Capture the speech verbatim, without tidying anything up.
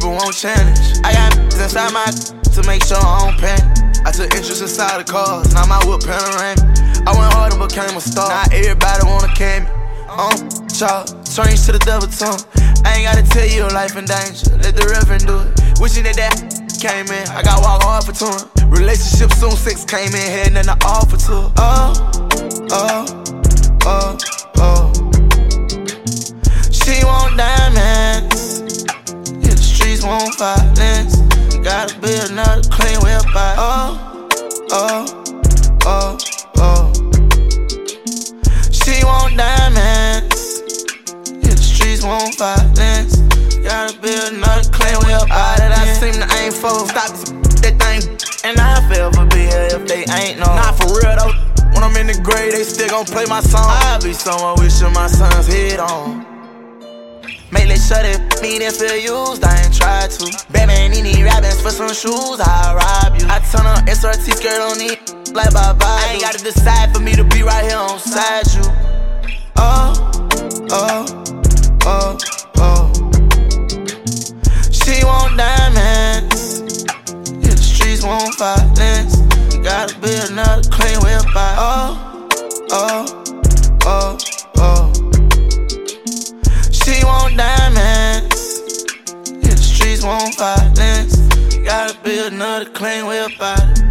people won't challenge. I got inside my to make sure I don't panic. I took interest inside the cars, now my whip panoramic. I went hard and became a star. Now everybody wanna carry me. Um, child, strange to the double tongue. I ain't gotta tell you your life in danger. Let the reverend do it. Wishing that that came in. I got walk hard for touring. Relationship soon, sex came in. Had nothing to offer to her. Oh, oh, oh, oh. She want diamonds. Yeah, the streets want violence. You gotta build another clean whip by. Oh, oh, oh, oh. She want diamonds. Yeah, the streets want violence. Gotta build another clean whip by. That I seem to aim for. Stop that thing. And I feel for be here if they ain't no. Not for real though. When I'm in the grave, they still gon' play my song. I'll be somewhere wishing my son's head on. Make that shut it, me didn't feel used, I ain't tried to. Batman, he need rabbits for some shoes, I'll rob you. I turn on S R T skirt on it, like bye bye. I ain't gotta decide for me to be right here on side you. Oh, oh, oh, oh. She want diamonds. Yeah, the streets want violence. You gotta build another clean whip by. Oh, oh, oh, oh. She want diamonds. Yeah, the streets want violence. You gotta build another clean whip by.